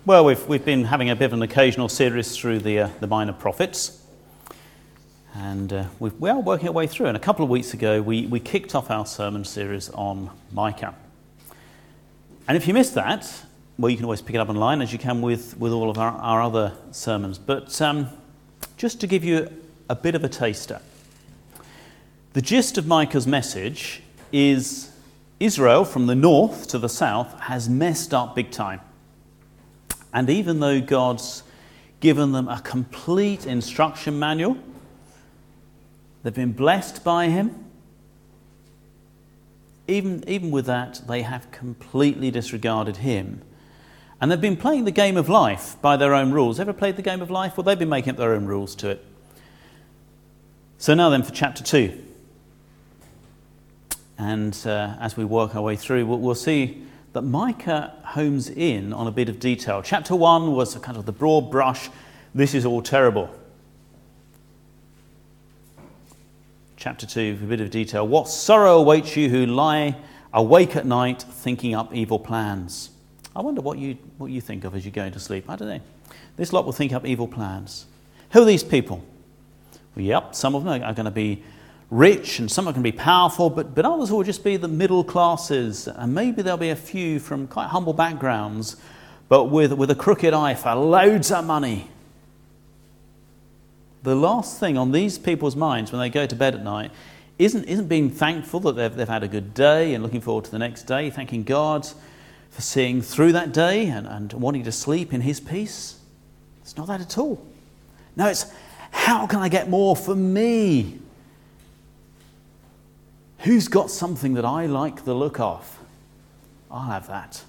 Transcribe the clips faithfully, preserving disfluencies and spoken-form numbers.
Well, we've we've been having a bit of an occasional series through the uh, the minor prophets, and uh, we've, we are working our way through. And a couple of weeks ago, we, we kicked off our sermon series on Micah. And if you missed that, well, you can always pick it up online, as you can with, with all of our, our other sermons. But um, just to give you a bit of a taster, the gist of Micah's message is Israel, from the north to the south, has messed up big time. And even though God's given them a complete instruction manual, they've been blessed by him, even, even with that, they have completely disregarded him. And they've been playing the game of life by their own rules. Ever played the game of life? Well, they've been making up their own rules to it. So now then for chapter two. And uh, as we work our way through, we'll, we'll see that Micah homes in on a bit of detail. Chapter one was a kind of the broad brush, this is all terrible. Chapter two, a bit of detail. What sorrow awaits you who lie awake at night thinking up evil plans. I wonder what you what you think of as you go to sleep. I don't know. This lot will think up evil plans. Who are these people? Well, yep, some of them are going to be rich and some are going to be powerful, but, but others will just be the middle classes, and maybe there'll be a few from quite humble backgrounds, but with, with a crooked eye for loads of money. The last thing on these people's minds when they go to bed at night isn't, isn't being thankful that they've, they've had a good day and looking forward to the next day, thanking God for seeing through that day and, and wanting to sleep in his peace. It's not that at all. No, it's how can I get more for me? Who's got something that I like the look of? I'll have that.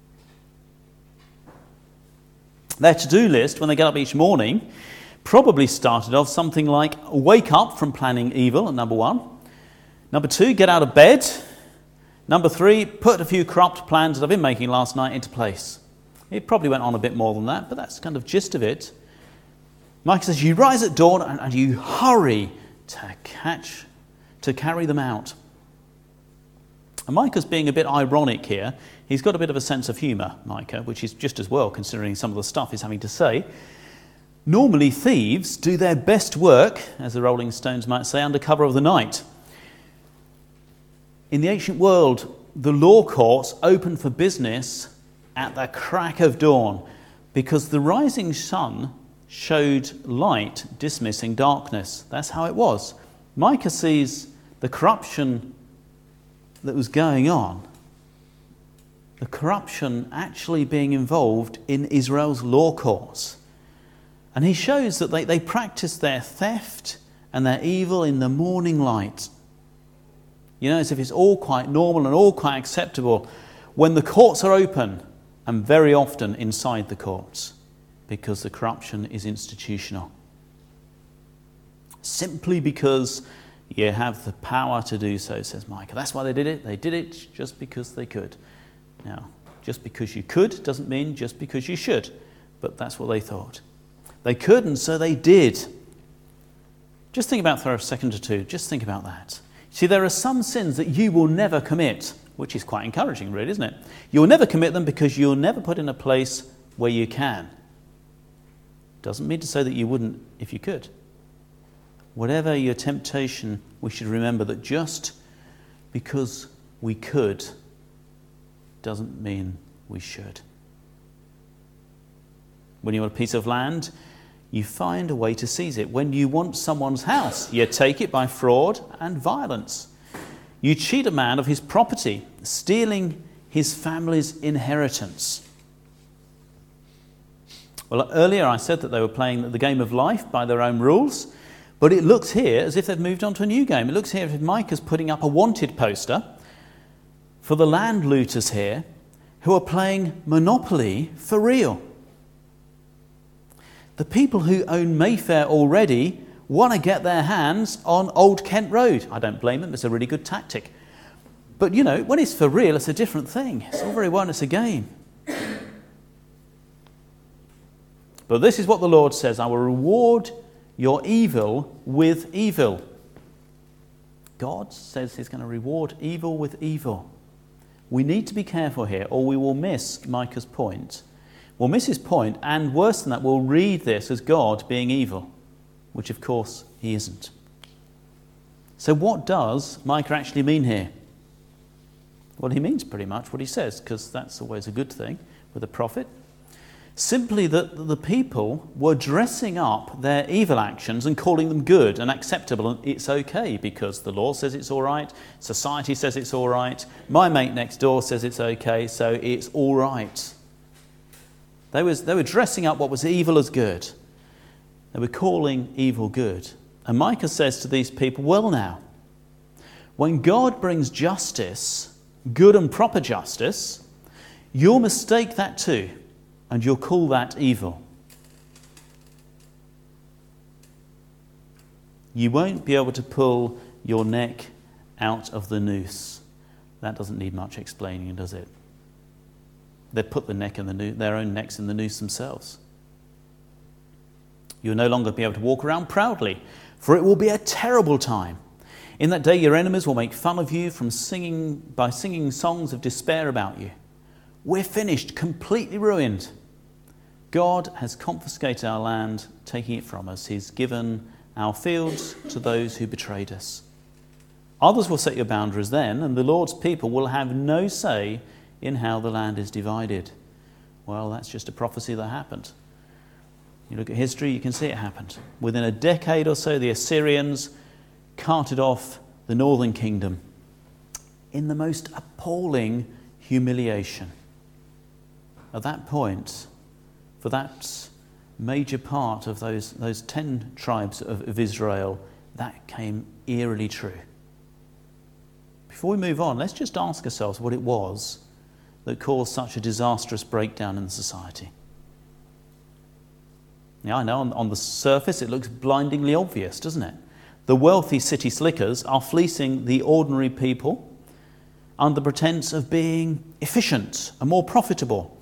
Their to-do list when they get up each morning probably started off something like wake up from planning evil, at number one. Number two, get out of bed. Number three, put a few corrupt plans that I've been making last night into place. It probably went on a bit more than that, but that's kind of gist of it. Micah says you rise at dawn and, and you hurry to catch, to carry them out. And Micah's being a bit ironic here. He's got a bit of a sense of humour, Micah, which is just as well considering some of the stuff he's having to say. Normally thieves do their best work, as the Rolling Stones might say, under cover of the night. In the ancient world, the law courts opened for business at the crack of dawn because the rising sun showed light dismissing darkness. That's how it was. Micah sees the corruption that was going on, the corruption actually being involved in Israel's law courts. And he shows that they, they practice their theft and their evil in the morning light. You know, as if it's all quite normal and all quite acceptable when the courts are open, and very often inside the courts, because the corruption is institutional. Simply because you have the power to do so, says Micah. That's why they did it. They did it just because they could. Now, just because you could doesn't mean just because you should. But that's what they thought. They could, and so they did. Just think about for a second or two. Just think about that. See, there are some sins that you will never commit, which is quite encouraging, really, isn't it? You'll never commit them because you'll never put in a place where you can. Doesn't mean to say that you wouldn't if you could. Whatever your temptation, we should remember that just because we could doesn't mean we should. When you want a piece of land, you find a way to seize it. When you want someone's house, you take it by fraud and violence. You cheat a man of his property, stealing his family's inheritance. Well, earlier I said that they were playing the game of life by their own rules. But it looks here as if they've moved on to a new game. It looks here as if Micah's putting up a wanted poster for the land looters here who are playing Monopoly for real. The people who own Mayfair already want to get their hands on Old Kent Road. I don't blame them. It's a really good tactic. But, you know, when it's for real, it's a different thing. It's all very well, it's a game. But this is what the Lord says. I will reward your evil with evil. God says he's going to reward evil with evil. We need to be careful here, or we will miss Micah's point. will miss his point, and worse than that, will read this as God being evil, which of course he isn't. So what does Micah actually mean here? Well, he means pretty much what he says, because that's always a good thing with a prophet. Simply that the people were dressing up their evil actions and calling them good and acceptable, and it's okay because the law says it's all right, society says it's all right, my mate next door says it's okay, so it's all right. They, was, they were dressing up what was evil as good. They were calling evil good. And Micah says to these people, well now, when God brings justice, good and proper justice, you'll mistake that too, and you'll call that evil. You won't be able to pull your neck out of the noose. That doesn't need much explaining, does it? They put the neck in the noose, their own necks in the noose themselves. You'll no longer be able to walk around proudly, for it will be a terrible time. In that day your enemies will make fun of you from singing by singing songs of despair about you. We're finished, completely ruined. God has confiscated our land, taking it from us. He's given our fields to those who betrayed us. Others will set your boundaries then, and the Lord's people will have no say in how the land is divided. Well, that's just a prophecy that happened. You look at history, you can see it happened. Within a decade or so, the Assyrians carted off the northern kingdom in the most appalling humiliation. At that point, for that major part of those, those ten tribes of, of Israel, that came eerily true. Before we move on, let's just ask ourselves what it was that caused such a disastrous breakdown in the society. Now, I know on, on the surface it looks blindingly obvious, doesn't it? The wealthy city slickers are fleecing the ordinary people under pretense of being efficient and more profitable.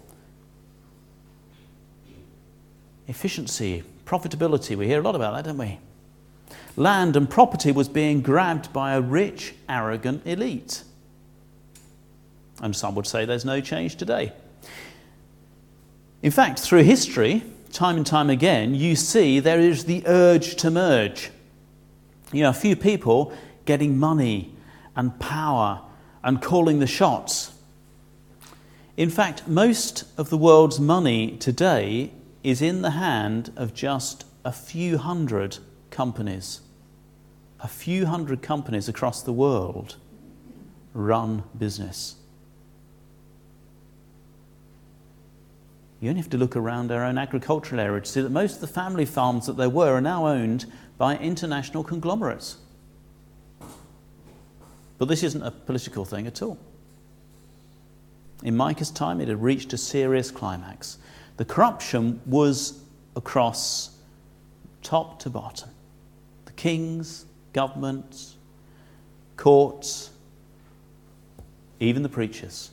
Efficiency, profitability, we hear a lot about that, don't we? Land and property was being grabbed by a rich, arrogant elite. And some would say there's no change today. In fact, through history, time and time again, you see there is the urge to merge. You know, a few people getting money and power and calling the shots. In fact, most of the world's money today is in the hand of just a few hundred companies. A few hundred companies across the world run business. You only have to look around our own agricultural area to see that most of the family farms that there were are now owned by international conglomerates. But this isn't a political thing at all. In Micah's time, it had reached a serious climax. The corruption was across top to bottom. The kings, governments, courts, even the preachers.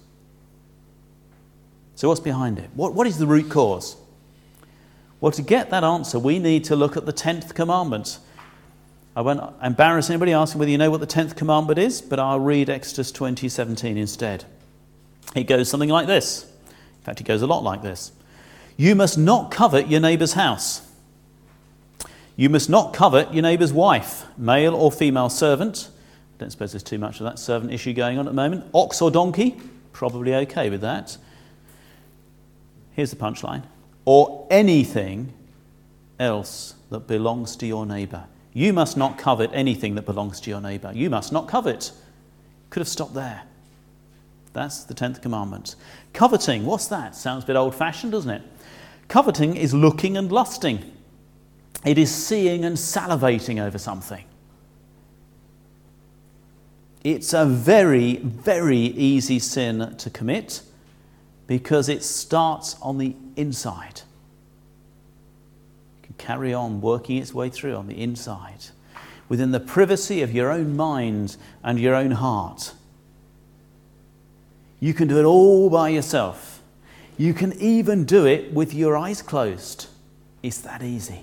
So what's behind it? What, what is the root cause? Well, to get that answer, we need to look at the tenth commandment. I won't embarrass anybody asking whether you know what the tenth commandment is, but I'll read Exodus twenty seventeen instead. It goes something like this. In fact, it goes a lot like this. You must not covet your neighbour's house. You must not covet your neighbour's wife, male or female servant. I don't suppose there's too much of that servant issue going on at the moment. Ox or donkey, probably okay with that. Here's the punchline. Or anything else that belongs to your neighbour. You must not covet anything that belongs to your neighbour. You must not covet. Could have stopped there. That's the tenth commandment. Coveting, what's that? Sounds a bit old-fashioned, doesn't it? Coveting is looking and lusting. It is seeing and salivating over something. It's a very, very easy sin to commit because it starts on the inside. It can carry on working its way through on the inside, within the privacy of your own mind and your own heart. You can do it all by yourself. You can even do it with your eyes closed. It's that easy.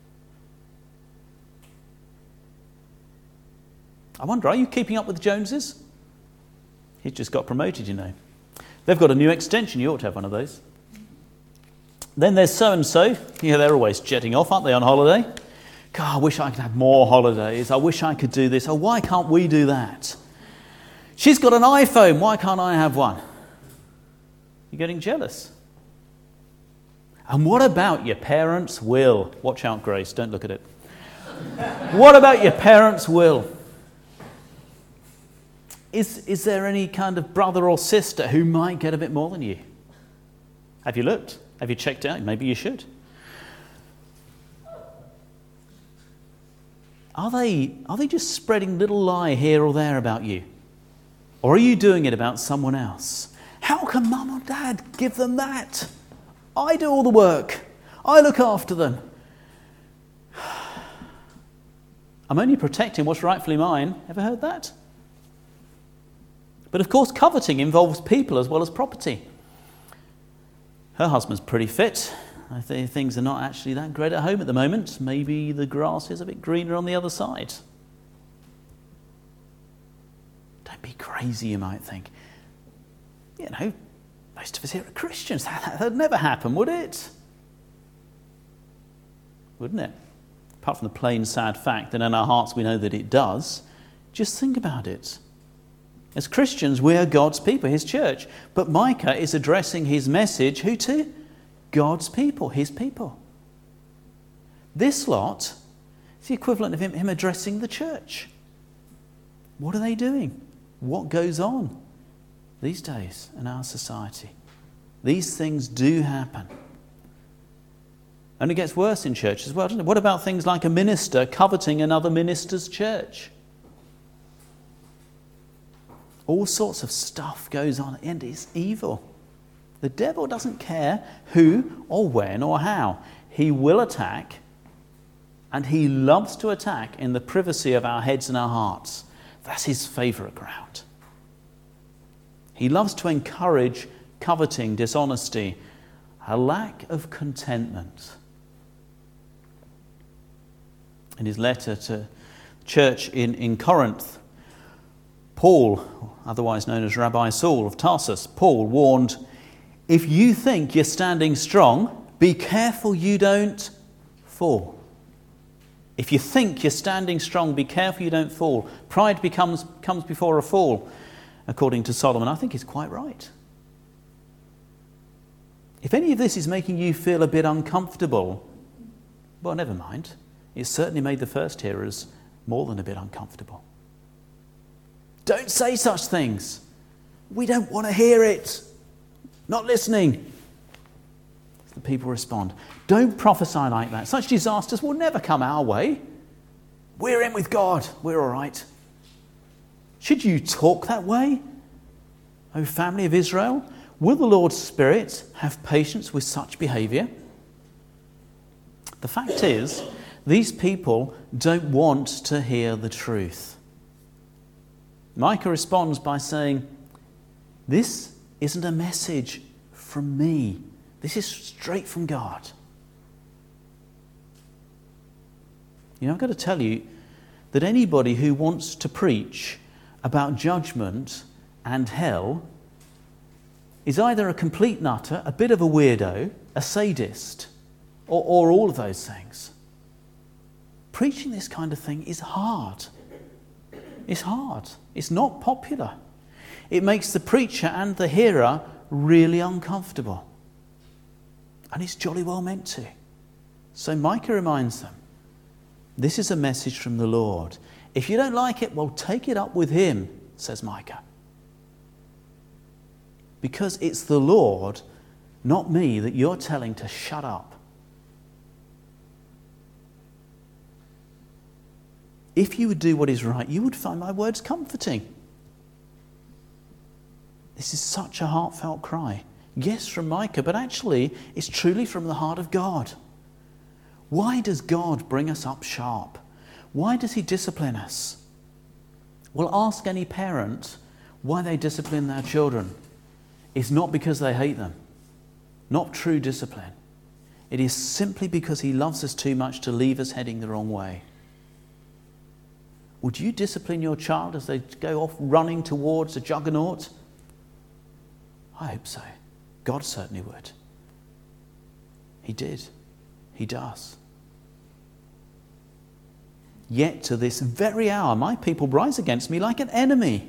I wonder, are you keeping up with the Joneses? He's just got promoted, you know. They've got a new extension. You ought to have one of those. Then there's so-and-so. Yeah, they're always jetting off, aren't they, on holiday? God, I wish I could have more holidays. I wish I could do this. Oh, why can't we do that? She's got an iPhone. Why can't I have one? You're getting jealous. And what about your parents' will? Watch out, Grace. Don't look at it. What about your parents' will? Is, is there any kind of brother or sister who might get a bit more than you? Have you looked? Have you checked out? Maybe you should. Are they, are they just spreading little lie here or there about you? Or are you doing it about someone else? How can mum or dad give them that? I do all the work. I look after them. I'm only protecting what's rightfully mine. Ever heard that? But of course, coveting involves people as well as property. Her husband's pretty fit. I think things are not actually that great at home at the moment. Maybe the grass is a bit greener on the other side. Don't be crazy, you might think. You know, most of us here are Christians. That would never happen, would it? Wouldn't it? Apart from the plain sad fact that in our hearts we know that it does. Just think about it. As Christians, we are God's people, his church. But Micah is addressing his message, who to? God's people, his people. This lot is the equivalent of him, him addressing the church. What are they doing? What goes on these days in our society? These things do happen. And it gets worse in church as well, doesn't it? What about things like a minister coveting another minister's church? All sorts of stuff goes on, and it's evil. The devil doesn't care who or when or how. He will attack, and he loves to attack in the privacy of our heads and our hearts. That's his favourite ground. He loves to encourage coveting, dishonesty, a lack of contentment. In his letter to the church in, in Corinth, Paul, otherwise known as Rabbi Saul of Tarsus, Paul warned, if you think you're standing strong, be careful you don't fall. If you think you're standing strong, be careful you don't fall. Pride becomes comes before a fall, according to Solomon. I think he's quite right. If any of this is making you feel a bit uncomfortable, well, never mind. It certainly made the first hearers more than a bit uncomfortable. Don't say such things. We don't want to hear it. Not listening. The people respond. Don't prophesy like that. Such disasters will never come our way. We're in with God. We're all right. Should you talk that way, O family of Israel? Will the Lord's Spirit have patience with such behaviour? The fact is, these people don't want to hear the truth. Micah responds by saying, this isn't a message from me. This is straight from God. You know, I've got to tell you that anybody who wants to preach about judgment and hell is either a complete nutter, a bit of a weirdo, a sadist, or, or all of those things. Preaching this kind of thing is hard. It's hard. It's not popular. It makes the preacher and the hearer really uncomfortable. And it's jolly well meant to. So Micah reminds them, this is a message from the Lord. If you don't like it, well, take it up with him, says Micah. Because it's the Lord, not me, that you're telling to shut up. If you would do what is right, you would find my words comforting. This is such a heartfelt cry. Yes, from Micah, but actually it's truly from the heart of God. Why does God bring us up sharp? Why does he discipline us? Well, ask any parent why they discipline their children. It's not because they hate them. Not true discipline. It is simply because he loves us too much to leave us heading the wrong way. Would you discipline your child as they go off running towards a juggernaut? I hope so. God certainly would. He did. He does. Yet to this very hour, my people rise against me like an enemy.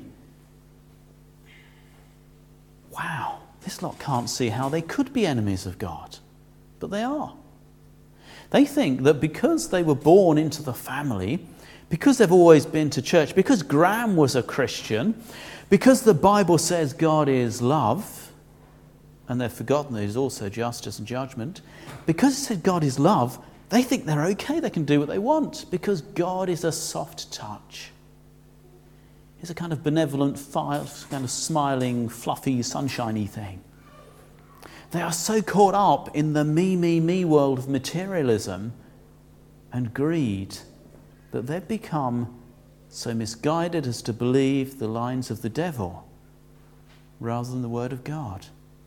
Wow, this lot can't see how they could be enemies of God, but they are. They think that because they were born into the family, because they've always been to church, because Graham was a Christian, because the Bible says God is love, and they've forgotten that He's also justice and judgment, because it said God is love, they think they're okay, they can do what they want, because God is a soft touch. He's a kind of benevolent, kind of smiling, fluffy, sunshiny thing. They are so caught up in the me, me, me world of materialism and greed that they've become so misguided as to believe the lines of the devil rather than the word of God.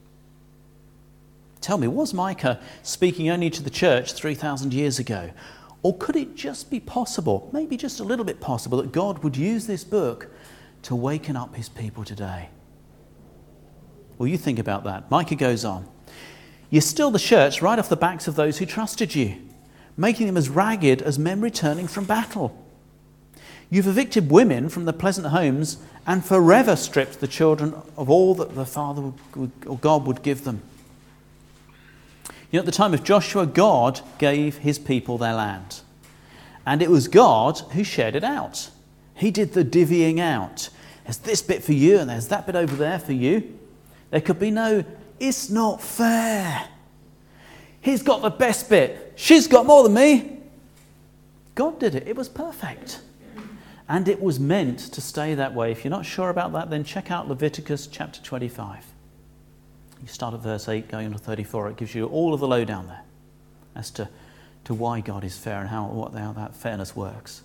Tell me, was Micah speaking only to the church three thousand years ago? Or could it just be possible, maybe just a little bit possible, that God would use this book to waken up His people today? Well, you think about that. Micah goes on. You still the church right off the backs of those who trusted you, making them as ragged as men returning from battle. You've evicted women from their pleasant homes and forever stripped the children of all that the Father would, or God would give them. You know, at the time of Joshua, God gave His people their land. And it was God who shared it out. He did the divvying out. There's this bit for you and there's that bit over there for you. There could be no, it's not fair. He's got the best bit. She's got more than me. God did it. It was perfect. And it was meant to stay that way. If you're not sure about that, then check out Leviticus chapter twenty-five. You start at verse eight, going on to thirty-four. It gives you all of the lowdown there as to, to why God is fair and how, what, how that fairness works.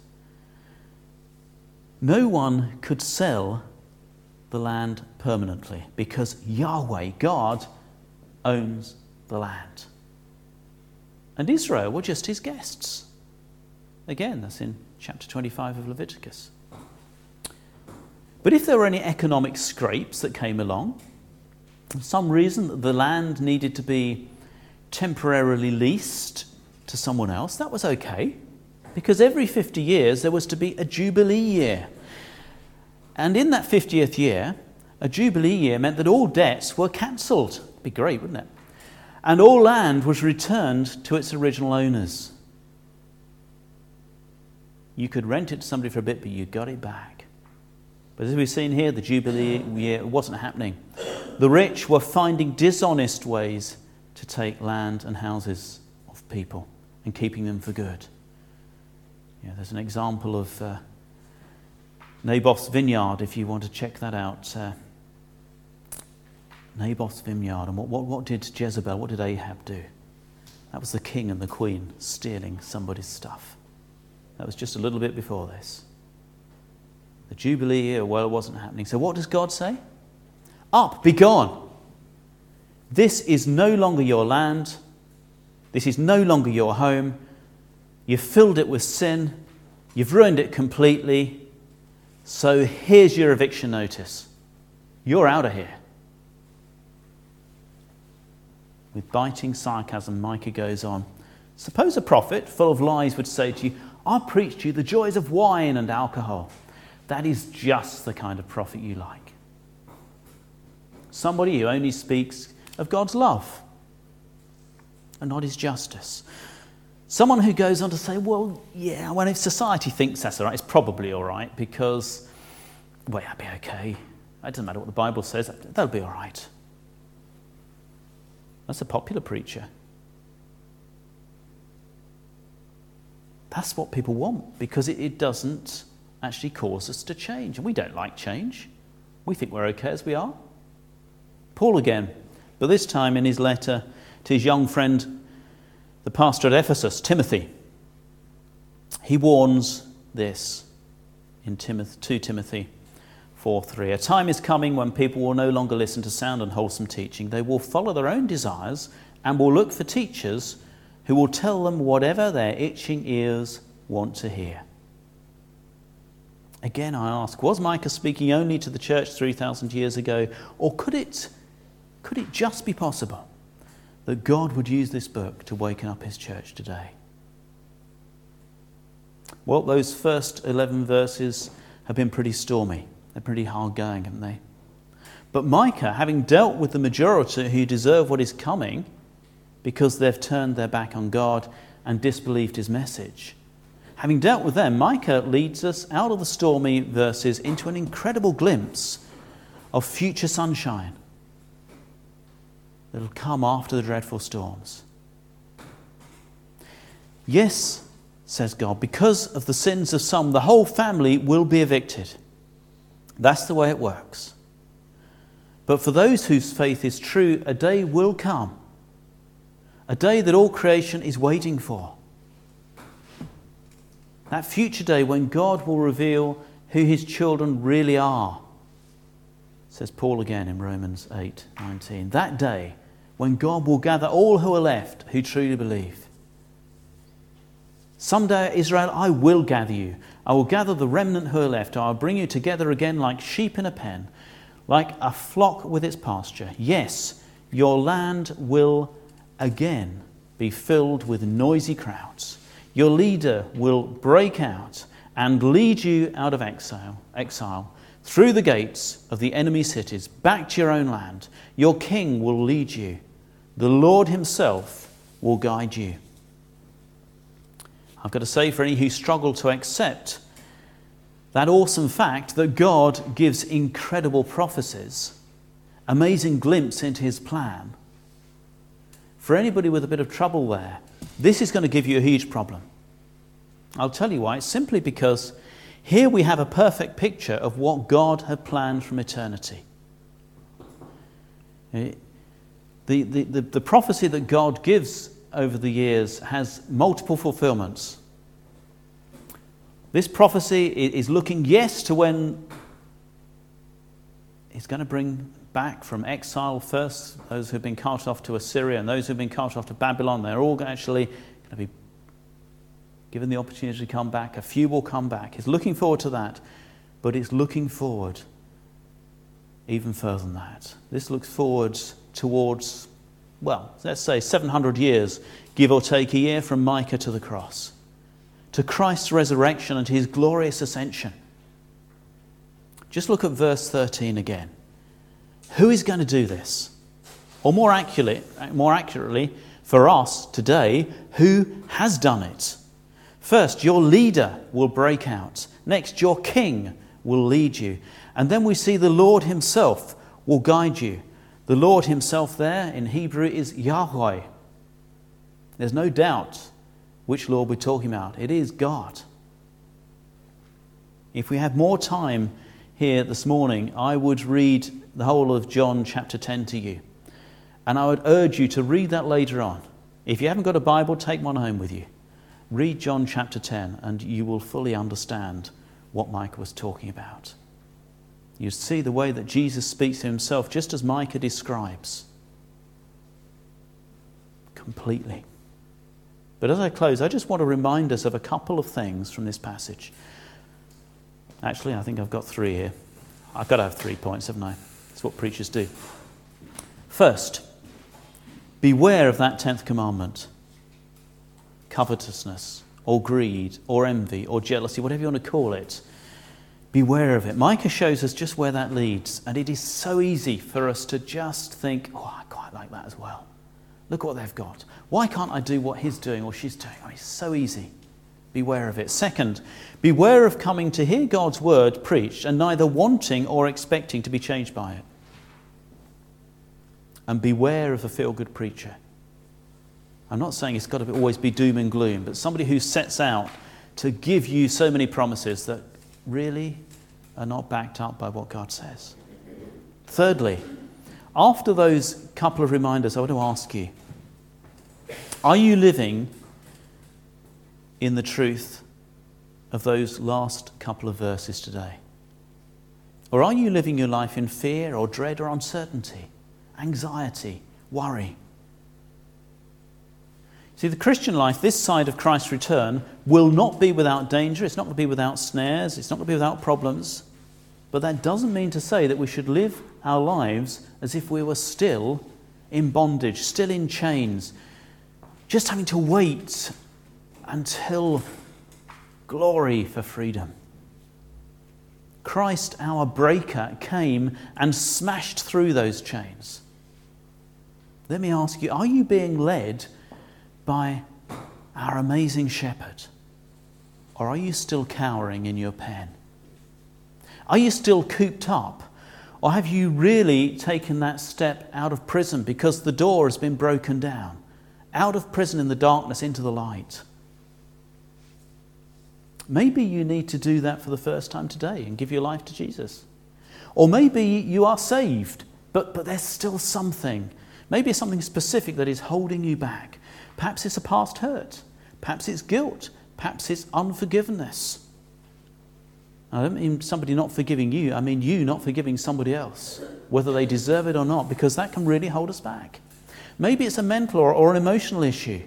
No one could sell the land permanently because Yahweh, God, owns the land. And Israel were just His guests. Again, that's in chapter twenty-five of Leviticus. But if there were any economic scrapes that came along, for some reason that the land needed to be temporarily leased to someone else, that was okay, because every fifty years there was to be a Jubilee year. And in that fiftieth year, a Jubilee year meant that all debts were cancelled. It'd be great, wouldn't it? And all land was returned to its original owners. You could rent it to somebody for a bit, but you got it back. But as we've seen here, the Jubilee year wasn't happening. The rich were finding dishonest ways to take land and houses of people and keeping them for good. Yeah, there's an example of uh, Naboth's vineyard, if you want to check that out. Uh, Naboth's vineyard. And what, what, what did Jezebel, what did Ahab do? That was the king and the queen stealing somebody's stuff. That was just a little bit before this. The Jubilee year, well, it wasn't happening. So what does God say? Up, be gone. This is no longer your land. This is no longer your home. You've filled it with sin. You've ruined it completely. So here's your eviction notice. You're out of here. With biting sarcasm, Micah goes on. Suppose a prophet full of lies would say to you, I'll preach to you the joys of wine and alcohol. That is just the kind of prophet you like. Somebody who only speaks of God's love and not His justice. Someone who goes on to say, well, yeah, well, if society thinks that's all right, it's probably all right because, well, that'll be okay. It doesn't matter what the Bible says, that'll be all right. That's a popular preacher. That's what people want because it, it doesn't actually cause us to change. And we don't like change. We think we're okay as we are. Paul again, but this time in his letter to his young friend, the pastor at Ephesus, Timothy. He warns this in Timothy, two Timothy four three. A time is coming when people will no longer listen to sound and wholesome teaching. They will follow their own desires and will look for teachers who will tell them whatever their itching ears want to hear. Again, I ask, was Micah speaking only to the church three thousand years ago, or could it, could it just be possible that God would use this book to waken up his church today? Well, those first eleven verses have been pretty stormy. They're pretty hard going, haven't they? But Micah, having dealt with the majority who deserve what is coming because they've turned their back on God and disbelieved his message, having dealt with them, Micah leads us out of the stormy verses into an incredible glimpse of future sunshine that will come after the dreadful storms. Yes, says God, because of the sins of some, the whole family will be evicted. That's the way it works. But for those whose faith is true, a day will come. A day that all creation is waiting for. That future day when God will reveal who his children really are. Says Paul again in Romans eight nineteen. That day when God will gather all who are left who truly believe. Someday, Israel, I will gather you. I will gather the remnant who are left. I will bring you together again like sheep in a pen, like a flock with its pasture. Yes, your land will again be filled with noisy crowds. Your leader will break out and lead you out of exile, exile through the gates of the enemy cities, back to your own land. Your king will lead you. The Lord himself will guide you. I've got to say, for any who struggle to accept that awesome fact that God gives incredible prophecies, amazing glimpse into his plan, for anybody with a bit of trouble there, this is going to give you a huge problem. I'll tell you why. It's simply because here we have a perfect picture of what God had planned from eternity. The, the, the, the prophecy that God gives over the years has multiple fulfillments. This prophecy is looking, yes, to when he's going to bring back from exile first those who've been cast off to Assyria and those who've been cast off to Babylon. They're all actually going to be given the opportunity to come back. A few will come back. He's looking forward to that, but it's looking forward even further than that. This looks forward towards, well, let's say seven hundred years, give or take a year, from Micah to the cross, to Christ's resurrection and his glorious ascension. Just look at verse thirteen again. Who is going to do this? Or more accurately, more accurately for us today, who has done it? First, your leader will break out. Next, your king will lead you. And then we see the Lord himself will guide you. The Lord himself there in Hebrew is Yahweh. There's no doubt which Lord we're talking about. It is God. If we had more time here this morning, I would read the whole of John chapter ten to you. And I would urge you to read that later on. If you haven't got a Bible, take one home with you. Read John chapter ten and you will fully understand what Micah was talking about. You see the way that Jesus speaks to himself just as Micah describes. Completely. But as I close, I just want to remind us of a couple of things from this passage. Actually, I think I've got three here. I've got to have three points, haven't I? That's what preachers do. First, beware of that tenth commandment. Covetousness, or greed, or envy, or jealousy, whatever you want to call it. Beware of it. Micah shows us just where that leads. And it is so easy for us to just think, oh, I quite like that as well. Look what they've got. Why can't I do what he's doing or she's doing? Oh, it's so easy. Beware of it. Second, beware of coming to hear God's word preached and neither wanting or expecting to be changed by it. And beware of a feel-good preacher. I'm not saying it's got to always be doom and gloom, but somebody who sets out to give you so many promises that really are not backed up by what God says. Thirdly, after those couple of reminders, I want to ask you, are you living in the truth of those last couple of verses today? Or are you living your life in fear or dread or uncertainty, anxiety, worry? See, the Christian life, this side of Christ's return, will not be without danger. It's not going to be without snares. It's not going to be without problems. But that doesn't mean to say that we should live our lives as if we were still in bondage, still in chains, just having to wait until glory for freedom. Christ, our breaker, came and smashed through those chains. Let me ask you, are you being led by our amazing shepherd? Or are you still cowering in your pen? Are you still cooped up? Or have you really taken that step out of prison because the door has been broken down? Out of prison in the darkness into the light. Maybe you need to do that for the first time today and give your life to Jesus. Or maybe you are saved, but, but there's still something. Maybe it's something specific that is holding you back. Perhaps it's a past hurt. Perhaps it's guilt. Perhaps it's unforgiveness. I don't mean somebody not forgiving you. I mean you not forgiving somebody else, whether they deserve it or not, because that can really hold us back. Maybe it's a mental or, or an emotional issue.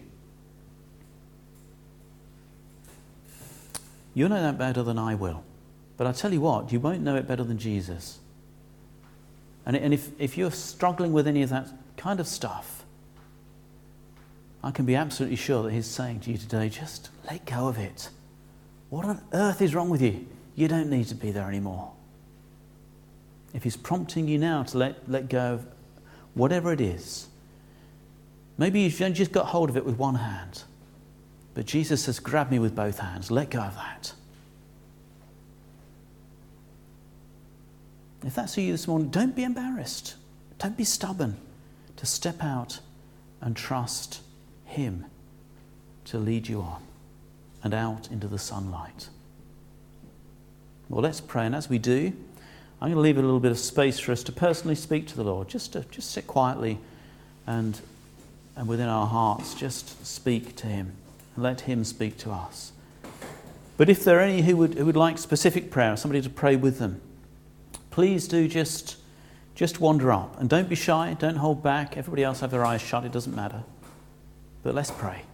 You'll know that better than I will. But I tell you what, you won't know it better than Jesus. And, and if, if you're struggling with any of that kind of stuff, I can be absolutely sure that he's saying to you today, just let go of it. What on earth is wrong with you? You don't need to be there anymore. If he's prompting you now to let, let go of whatever it is, maybe you've just got hold of it with one hand. But Jesus says, grab me with both hands. Let go of that. If that's you this morning, don't be embarrassed. Don't be stubborn. To step out and trust him to lead you on and out into the sunlight. Well, let's pray. And as we do, I'm going to leave a little bit of space for us to personally speak to the Lord. Just to just sit quietly and, and within our hearts, just speak to him. And let him speak to us. But if there are any who would who would like specific prayer, somebody to pray with them, please do just, just wander up. And don't be shy, don't hold back. Everybody else have their eyes shut, it doesn't matter. But let's pray.